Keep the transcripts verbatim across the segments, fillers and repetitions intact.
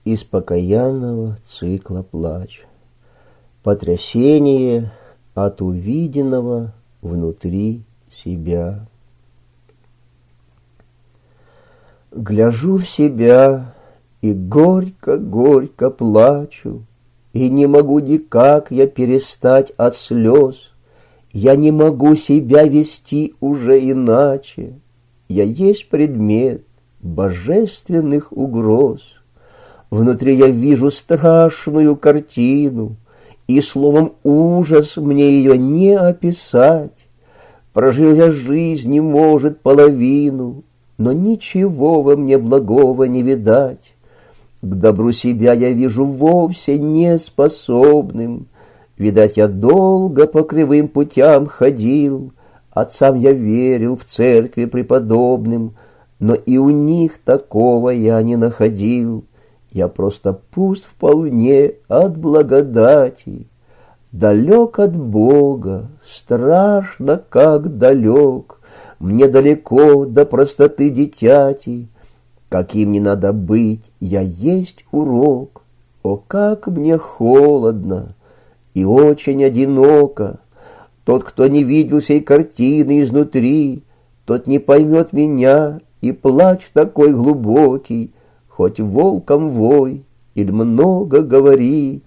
из покаянного цикла плача. Потрясение от увиденного внутри себя. Гляжу в себя и горько-горько плачу, и не могу никак я перестать от слез. Я не могу себя вести уже иначе. Я есть предмет божественных угроз. Внутри я вижу страшную картину, и словом ужас мне ее не описать. Прожил я жизни, может, половину, но ничего во мне благого не видать. К добру себя я вижу вовсе неспособным. Видать, я долго по кривым путям ходил, отцам я верил в церкви преподобным, но и у них такого я не находил. Я просто пуст вполне от благодати, далек от Бога, страшно как далек. Мне далеко до простоты дитяти, каким не надо быть, я есть урок. О, как мне холодно и очень одиноко. Тот, кто не видел сей картины изнутри, тот не поймет меня, и плач такой глубокий, хоть волком вой или много говори.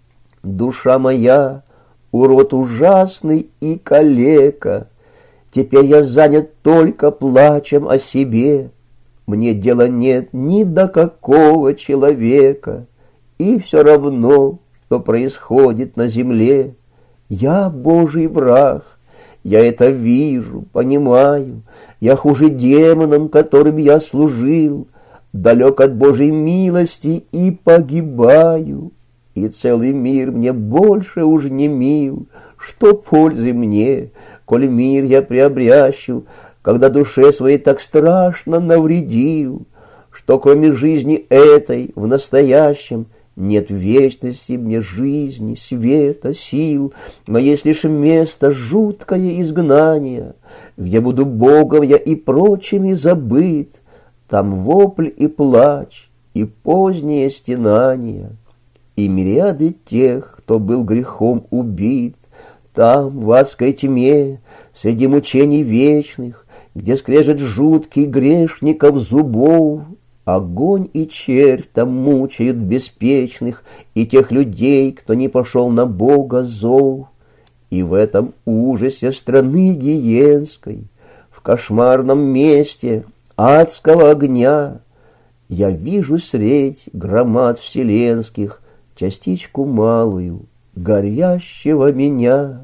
Душа моя, урод ужасный и калека, теперь я занят только плачем о себе. Мне дела нет ни до какого человека, и все равно, что происходит на земле. Я Божий враг, я это вижу, понимаю. Я хуже демонам, которым я служил, далек от Божьей милости и погибаю. И целый мир мне больше уж не мил. Что пользы мне, коль мир я приобрящу, когда душе своей так страшно навредил, что кроме жизни этой в настоящем нет вечности мне жизни, света, сил, но есть лишь место жуткое изгнание, где буду Богом я и прочими забыт. Там вопль и плач, и позднее стенание, и мириады тех, кто был грехом убит. Там, в адской тьме, среди мучений вечных, где скрежет жуткий грешников зубов, огонь и червь там мучают беспечных и тех людей, кто не пошел на Бога зов. И в этом ужасе страны гиенской, в кошмарном месте адского огня, я вижу средь громад вселенских частичку малую горящего меня.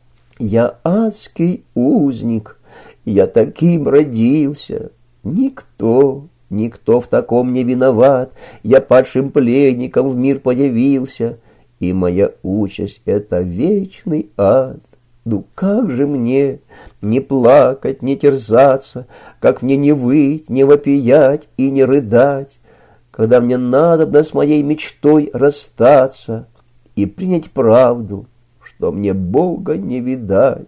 Я адский узник, я таким родился. Никто, никто в таком не виноват. Я падшим пленником в мир появился, и моя участь — это вечный ад. Ну как же мне не плакать, не терзаться, как мне не выть, не вопиять и не рыдать, когда мне надобно с моей мечтой расстаться и принять правду, что мне Бога не видать.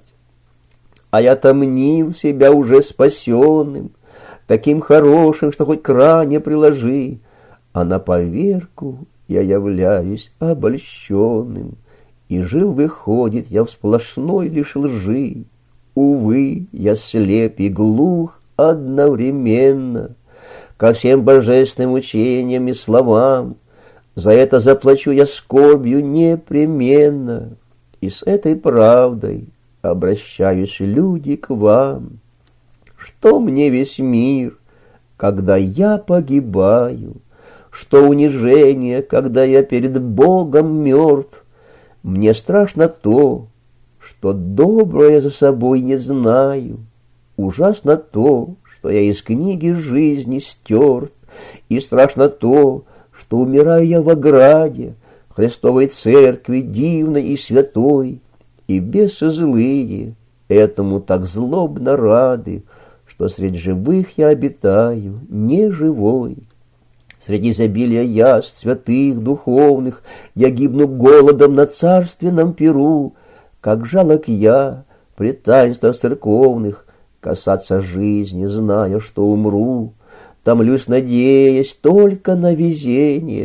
А я-то мнил себя уже спасенным, таким хорошим, что хоть к ране приложи, а на поверку я являюсь обольщенным, и жил, выходит, я в сплошной лишь лжи. Увы, я слеп и глух одновременно ко всем божественным учениям и словам. За это заплачу я скорбью непременно, и с этой правдой обращаюсь, люди, к вам. Что мне весь мир, когда я погибаю? Что унижение, когда я перед Богом мертв? Мне страшно то, что доброе за собой не знаю. Ужасно то, что я из книги жизни стерт. И страшно то, что умираю я в ограде Христовой Церкви дивной и святой, и бесы злые этому так злобно рады, что средь живых я обитаю не живой. Среди изобилия яств святых, духовных, я гибну голодом на царственном перу. Как жалок я, при таинствах церковных, касаться жизни, зная, что умру. Томлюсь, надеясь только на везение,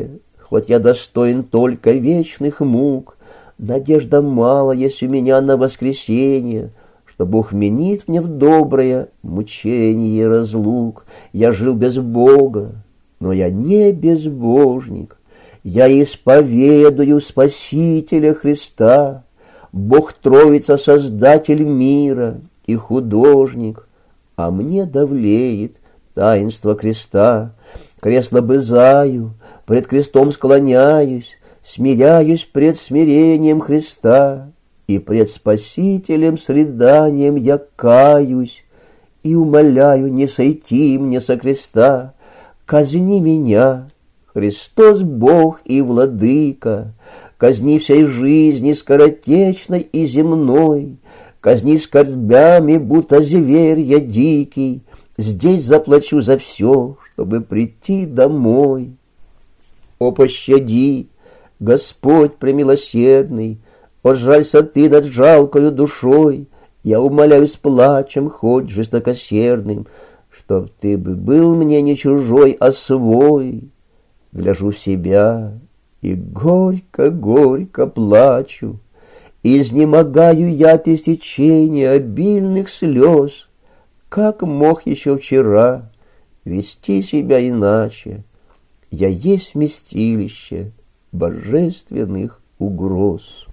хоть я достоин только вечных мук. Надежда мало есть у меня на воскресенье, что Бог вменит мне в доброе мучение разлук. Я жил без Бога, но я не безбожник. Я исповедую Спасителя Христа. Бог Троица, Создатель мира и художник, а мне давлеет таинство креста. Крест лобызаю, пред крестом склоняюсь, смиряюсь пред смирением Христа, и пред Спасителем с рыданием я каюсь, и умоляю не сойти мне со креста. Казни меня, Христос Бог и Владыка, казни всей жизни скоротечной и земной, казни скорбями, будто зверь я дикий, здесь заплачу за все, чтобы прийти домой. О, пощади, Господь премилосердный, о, жалься ты над жалкою душой, я умоляю с плачем, хоть жестокосердным, чтоб ты бы был мне не чужой, а свой. Гляжу в себя и горько-горько плачу, изнемогаю я от истечения обильных слез. Как мог еще вчера вести себя иначе? Я есть вместилище божественных угроз.